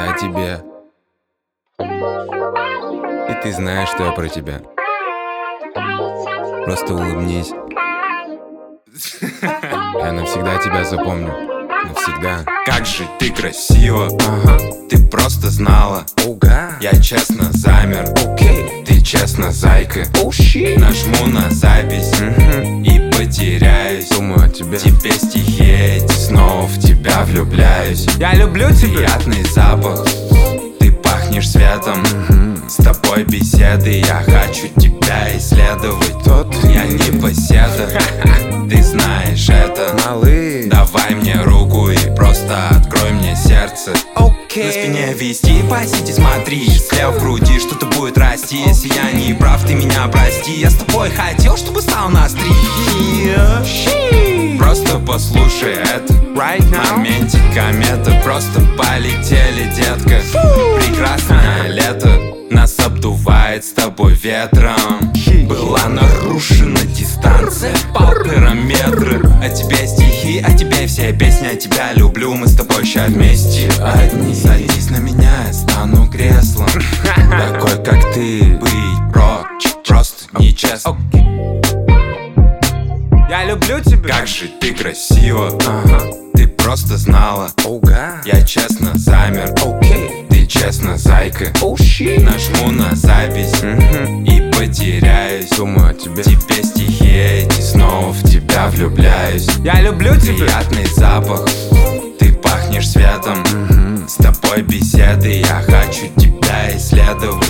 о тебе. И ты знаешь, что я про тебя. Просто улыбнись. Я навсегда тебя запомню. Навсегда. Как же ты красива, ты просто знала. Я честно замер, ты честно зайка. Нажму на запись и потеряюсь. Думаю о тебе. Тебе стихи эти, снова в тебя влюбляюсь. Я люблю тебя. Приятный запах, ты пахнешь светом. С тобой беседы, я хочу тебя исследовать. Я не поседа, ты знаешь это. Малый. Давай мне руку и просто открой мне сердце. На спине вести, по сети смотри. Слева в груди что-то будет расти. Если я не прав, ты меня прости. Я с тобой хотел, чтобы стал на три. Просто послушай это. В моменте кометы просто полетели, детка. Прекрасное лето нас обдувает с тобой ветром. Была нарушена дистанция, полтора-метра. О тебе стихи, о тебе все песни. О тебя люблю, мы с тобой ща вместе одни. Садись на меня, я стану креслом. Такой, как ты, быть просто нечестно. Я люблю тебя. Как же ты красива, ты просто знала. Я честно замер, ты честно зайка. Нажму на запись и потеряюсь. Думаю о тебе. Тебе стихи эти, снова в тебя влюбляюсь. Я люблю тебя. Приятный запах, ты пахнешь светом. С тобой беседы, я хочу тебя исследовать.